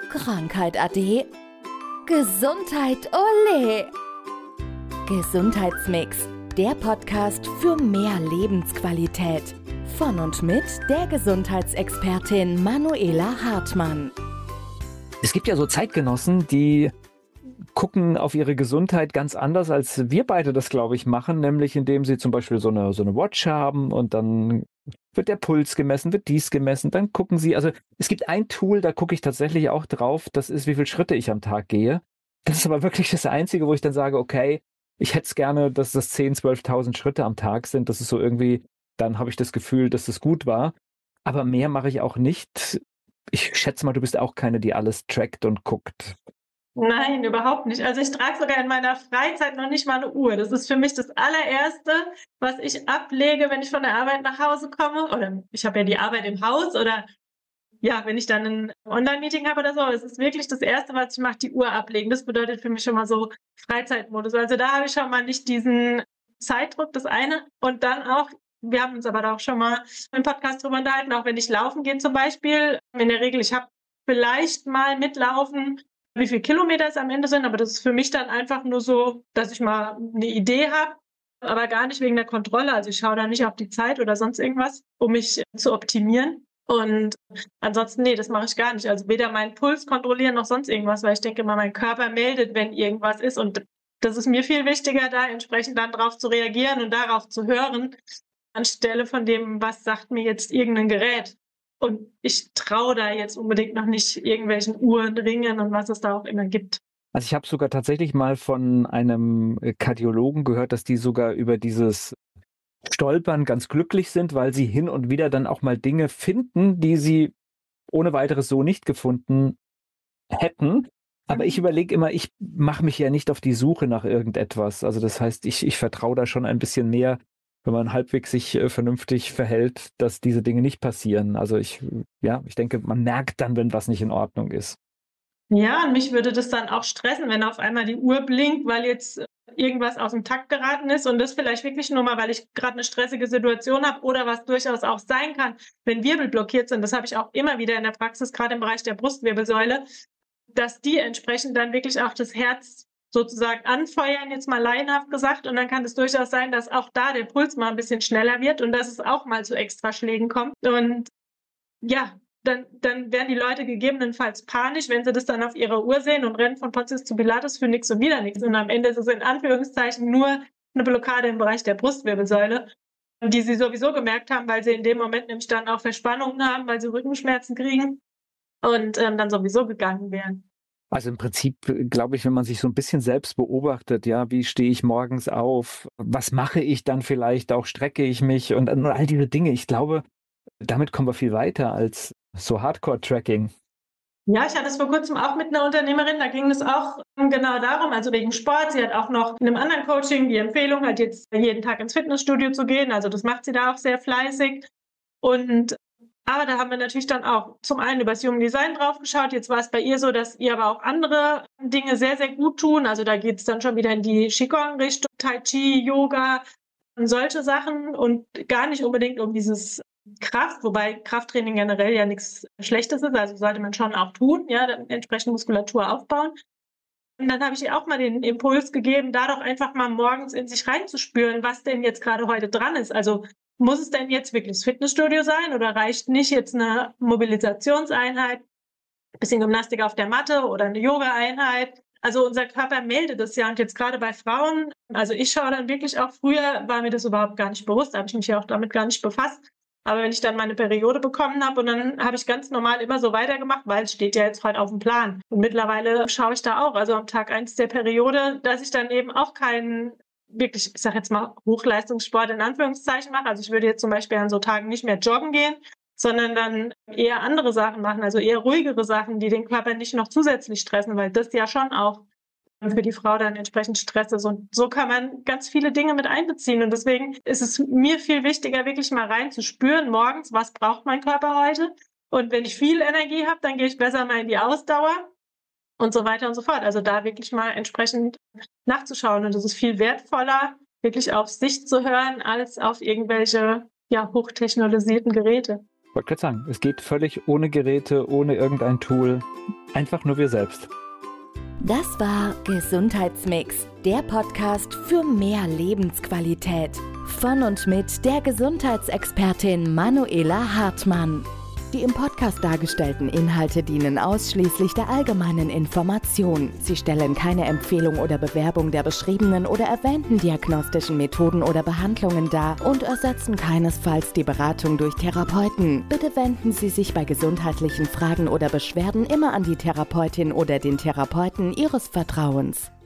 Krankheit ade. Gesundheit ole. Gesundheitsmix, der Podcast für mehr Lebensqualität. Von und mit der Gesundheitsexpertin Manuela Hartmann. Es gibt ja so Zeitgenossen, die gucken auf ihre Gesundheit ganz anders, als wir beide das, glaube ich, machen, nämlich indem sie zum Beispiel so eine Watch haben und dann wird der Puls gemessen, wird dies gemessen, dann gucken sie, also es gibt ein Tool, da gucke ich tatsächlich auch drauf, das ist, wie viele Schritte ich am Tag gehe. Das ist aber wirklich das Einzige, wo ich dann sage, okay, ich hätte es gerne, dass das 10.000, 12.000 Schritte am Tag sind, das ist so irgendwie, dann habe ich das Gefühl, dass das gut war, aber mehr mache ich auch nicht. Ich schätze mal, du bist auch keine, die alles trackt und guckt. Nein, überhaupt nicht. Also ich trage sogar in meiner Freizeit noch nicht mal eine Uhr. Das ist für mich das allererste, was ich ablege, wenn ich von der Arbeit nach Hause komme. Oder ich habe ja die Arbeit im Haus oder ja, wenn ich dann ein Online-Meeting habe oder so. Es ist wirklich das Erste, was ich mache, die Uhr ablegen. Das bedeutet für mich schon mal so Freizeitmodus. Also da habe ich schon mal nicht diesen Zeitdruck, das eine. Und dann auch, wir haben uns aber da auch schon mal im Podcast drüber unterhalten, auch wenn ich laufen gehe zum Beispiel. In der Regel, ich habe vielleicht mal mitlaufen, wie viele Kilometer es am Ende sind, aber das ist für mich dann einfach nur so, dass ich mal eine Idee habe, aber gar nicht wegen der Kontrolle. Also ich schaue da nicht auf die Zeit oder sonst irgendwas, um mich zu optimieren. Und ansonsten, nee, das mache ich gar nicht. Also weder meinen Puls kontrollieren noch sonst irgendwas, weil ich denke immer, mein Körper meldet, wenn irgendwas ist. Und das ist mir viel wichtiger, da entsprechend dann drauf zu reagieren und darauf zu hören, anstelle von dem, was sagt mir jetzt irgendein Gerät. Und ich traue da jetzt unbedingt noch nicht irgendwelchen Uhren, Ringen und was es da auch immer gibt. Also ich habe sogar tatsächlich mal von einem Kardiologen gehört, dass die sogar über dieses Stolpern ganz glücklich sind, weil sie hin und wieder dann auch mal Dinge finden, die sie ohne weiteres so nicht gefunden hätten. Aber ich überlege immer, ich mache mich ja nicht auf die Suche nach irgendetwas. Also das heißt, ich vertraue da schon ein bisschen mehr, wenn man halbwegs sich vernünftig verhält, dass diese Dinge nicht passieren. Also ich denke, man merkt dann, wenn was nicht in Ordnung ist. Ja, und mich würde das dann auch stressen, wenn auf einmal die Uhr blinkt, weil jetzt irgendwas aus dem Takt geraten ist und das vielleicht wirklich nur mal, weil ich gerade eine stressige Situation habe oder was durchaus auch sein kann, wenn Wirbel blockiert sind. Das habe ich auch immer wieder in der Praxis, gerade im Bereich der Brustwirbelsäule, dass die entsprechend dann wirklich auch das Herz sozusagen anfeuern, jetzt mal laienhaft gesagt. Und dann kann es durchaus sein, dass auch da der Puls mal ein bisschen schneller wird und dass es auch mal zu Extraschlägen kommt. Und ja, dann werden die Leute gegebenenfalls panisch, wenn sie das dann auf ihrer Uhr sehen und rennen von Pontius zu Pilatus für nichts und wieder nichts. Und am Ende ist es in Anführungszeichen nur eine Blockade im Bereich der Brustwirbelsäule, die sie sowieso gemerkt haben, weil sie in dem Moment nämlich dann auch Verspannungen haben, weil sie Rückenschmerzen kriegen und dann sowieso gegangen wären. Also im Prinzip, glaube ich, wenn man sich so ein bisschen selbst beobachtet, ja, wie stehe ich morgens auf, was mache ich dann vielleicht, auch strecke ich mich und all diese Dinge. Ich glaube, damit kommen wir viel weiter als so Hardcore-Tracking. Ja, ich hatte es vor kurzem auch mit einer Unternehmerin, da ging es auch genau darum, also wegen Sport. Sie hat auch noch in einem anderen Coaching die Empfehlung, halt jetzt jeden Tag ins Fitnessstudio zu gehen. Also das macht sie da auch sehr fleißig. Aber da haben wir natürlich dann auch zum einen über das Human Design drauf geschaut. Jetzt war es bei ihr so, dass ihr aber auch andere Dinge sehr, sehr gut tun. Also da geht es dann schon wieder in die Qigong-Richtung, Tai Chi, Yoga und solche Sachen und gar nicht unbedingt um dieses Kraft, wobei Krafttraining generell ja nichts Schlechtes ist. Also sollte man schon auch tun, ja, dann entsprechend Muskulatur aufbauen. Und dann habe ich ihr auch mal den Impuls gegeben, da doch einfach mal morgens in sich reinzuspüren, was denn jetzt gerade heute dran ist. Also muss es denn jetzt wirklich das Fitnessstudio sein oder reicht nicht jetzt eine Mobilisationseinheit, ein bisschen Gymnastik auf der Matte oder eine Yoga-Einheit? Also unser Körper meldet es ja und jetzt gerade bei Frauen, also ich schaue dann wirklich auch, früher war mir das überhaupt gar nicht bewusst, da habe ich mich ja auch damit gar nicht befasst. Aber wenn ich dann meine Periode bekommen habe und dann habe ich ganz normal immer so weitergemacht, weil es steht ja jetzt heute auf dem Plan. Und mittlerweile schaue ich da auch, also am Tag 1 der Periode, dass ich dann eben auch keinen wirklich, ich sage jetzt mal, Hochleistungssport in Anführungszeichen mache. Also ich würde jetzt zum Beispiel an so Tagen nicht mehr joggen gehen, sondern dann eher andere Sachen machen, also eher ruhigere Sachen, die den Körper nicht noch zusätzlich stressen, weil das ja schon auch für die Frau dann entsprechend Stress ist. Und so kann man ganz viele Dinge mit einbeziehen. Und deswegen ist es mir viel wichtiger, wirklich mal reinzuspüren morgens, was braucht mein Körper heute. Und wenn ich viel Energie habe, dann gehe ich besser mal in die Ausdauer und so weiter und so fort. Also da wirklich mal entsprechend nachzuschauen. Und das ist viel wertvoller, wirklich auf sich zu hören, als auf irgendwelche hochtechnologisierten Geräte. Ich wollte gerade sagen, es geht völlig ohne Geräte, ohne irgendein Tool. einfach nur wir selbst. Das war Gesundheitsmix, der Podcast für mehr Lebensqualität. Von und mit der Gesundheitsexpertin Manuela Hartmann. Die im Podcast dargestellten Inhalte dienen ausschließlich der allgemeinen Information. Sie stellen keine Empfehlung oder Bewerbung der beschriebenen oder erwähnten diagnostischen Methoden oder Behandlungen dar und ersetzen keinesfalls die Beratung durch Therapeuten. Bitte wenden Sie sich bei gesundheitlichen Fragen oder Beschwerden immer an die Therapeutin oder den Therapeuten Ihres Vertrauens.